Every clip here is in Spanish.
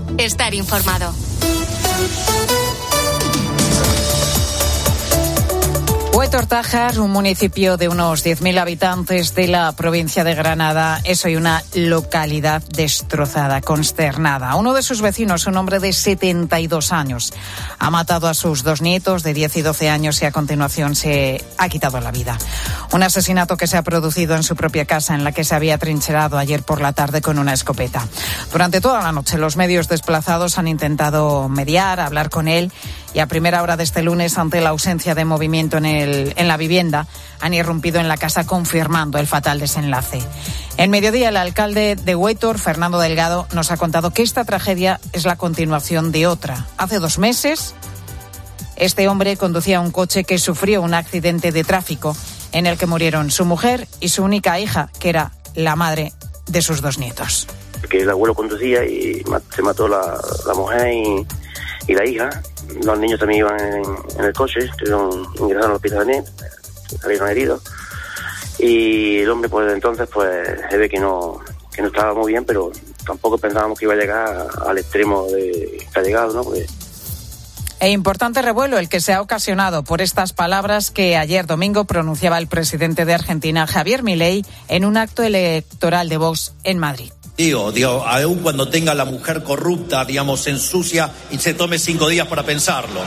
Estar informado. Huetor-Tájar, un municipio de unos 10.000 habitantes de la provincia de Granada, es hoy una localidad destrozada, consternada. Uno de sus vecinos, un hombre de 72 años, ha matado a sus 2 nietos de 10 y 12 años y a continuación se ha quitado la vida. Un asesinato que se ha producido en su propia casa, en la que se había trincherado ayer por la tarde con una escopeta. Durante toda la noche, los medios desplazados han intentado mediar, hablar con él, y a primera hora de este lunes, ante la ausencia de movimiento en la vivienda, han irrumpido en la casa confirmando el fatal desenlace. En mediodía, el alcalde de Huetor, Fernando Delgado, nos ha contado que esta tragedia es la continuación de otra. Hace 2 meses, este hombre conducía un coche que sufrió un accidente de tráfico en el que murieron su mujer y su única hija, que era la madre de sus 2 nietos. Que el abuelo conducía y se mató la mujer y la hija. Los niños también iban en el coche, ingresaron al hospital también, salieron heridos. Y el hombre, pues entonces, se ve que no estaba muy bien, pero tampoco pensábamos que iba a llegar al extremo que ha llegado, ¿no? Porque... importante revuelo el que se ha ocasionado por estas palabras que ayer domingo pronunciaba el presidente de Argentina, Javier Milei, en un acto electoral de Vox en Madrid. Digo, aún cuando tenga la mujer corrupta, se ensucia y se tome 5 días para pensarlo.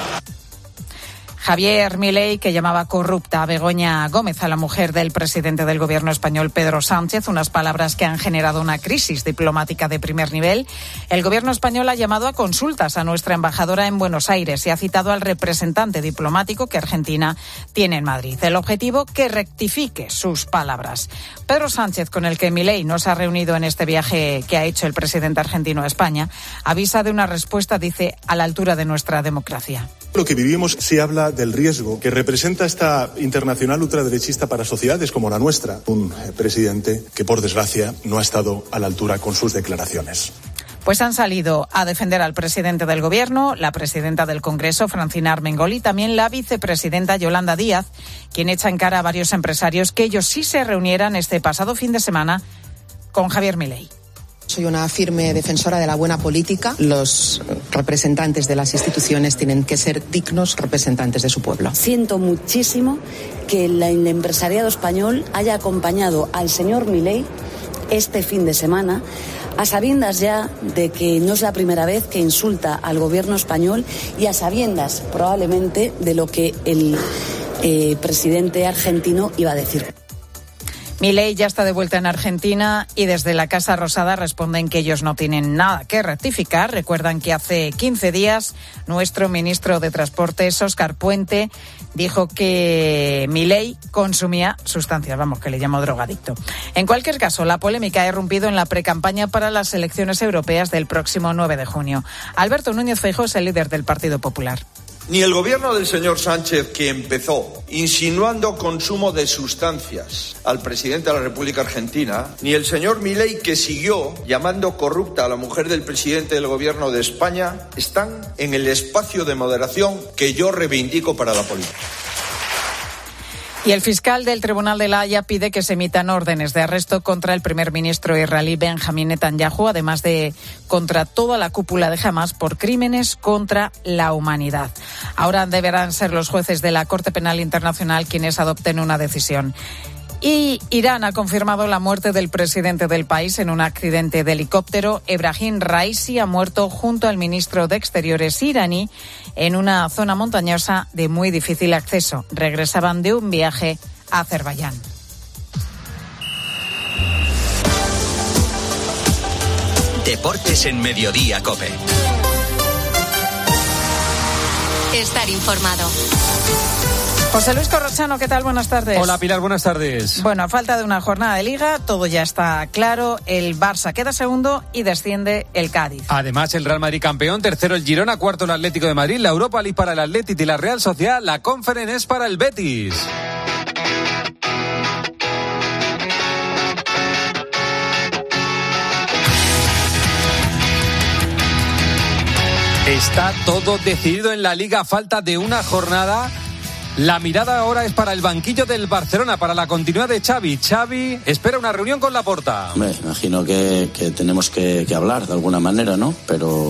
Javier Milei, que llamaba corrupta a Begoña Gómez, a la mujer del presidente del gobierno español, Pedro Sánchez, unas palabras que han generado una crisis diplomática de primer nivel. El gobierno español ha llamado a consultas a nuestra embajadora en Buenos Aires y ha citado al representante diplomático que Argentina tiene en Madrid. El objetivo, que rectifique sus palabras. Pedro Sánchez, con el que Milei no se ha reunido en este viaje que ha hecho el presidente argentino a España, avisa de una respuesta, dice, a la altura de nuestra democracia. Lo que vivimos se habla del riesgo que representa esta internacional ultraderechista para sociedades como la nuestra. Un presidente que, por desgracia, no ha estado a la altura con sus declaraciones. Pues han salido a defender al presidente del Gobierno, la presidenta del Congreso, Francina Armengol, y también la vicepresidenta Yolanda Díaz, quien echa en cara a varios empresarios que ellos sí se reunieran este pasado fin de semana con Javier Milei. Soy una firme defensora de la buena política. Los representantes de las instituciones tienen que ser dignos representantes de su pueblo. Siento muchísimo que el empresariado español haya acompañado al señor Milei este fin de semana, a sabiendas ya de que no es la primera vez que insulta al gobierno español y a sabiendas probablemente de lo que el presidente argentino iba a decir. Milei ya está de vuelta en Argentina y desde la Casa Rosada responden que ellos no tienen nada que rectificar. Recuerdan que hace 15 días nuestro ministro de Transportes, Óscar Puente, dijo que Milei consumía sustancias, que le llamo drogadicto. En cualquier caso, la polémica ha irrumpido en la precampaña para las elecciones europeas del próximo 9 de junio. Alberto Núñez Feijóo es el líder del Partido Popular. Ni el gobierno del señor Sánchez, que empezó insinuando consumo de sustancias al presidente de la República Argentina, ni el señor Milei, que siguió llamando corrupta a la mujer del presidente del gobierno de España, están en el espacio de moderación que yo reivindico para la política. Y el fiscal del Tribunal de La Haya pide que se emitan órdenes de arresto contra el primer ministro israelí Benjamín Netanyahu, además de contra toda la cúpula de Hamás por crímenes contra la humanidad. Ahora deberán ser los jueces de la Corte Penal Internacional quienes adopten una decisión. Y Irán ha confirmado la muerte del presidente del país en un accidente de helicóptero. Ebrahim Raisi ha muerto junto al ministro de Exteriores iraní en una zona montañosa de muy difícil acceso. Regresaban de un viaje a Azerbaiyán. Deportes en Mediodía COPE. Estar informado. José Luis Corrochano, ¿qué tal? Buenas tardes. Hola Pilar, buenas tardes. Bueno, a falta de una jornada de Liga, todo ya está claro. El Barça queda segundo y desciende el Cádiz. Además, el Real Madrid campeón, tercero el Girona, cuarto el Atlético de Madrid, la Europa League para el Athletic y la Real Sociedad, la Conference es para el Betis. Está todo decidido en la Liga a falta de una jornada. La mirada ahora es para el banquillo del Barcelona, para la continuidad de Xavi. Xavi espera una reunión con Laporta. Hombre, imagino que tenemos que hablar de alguna manera, ¿no? Pero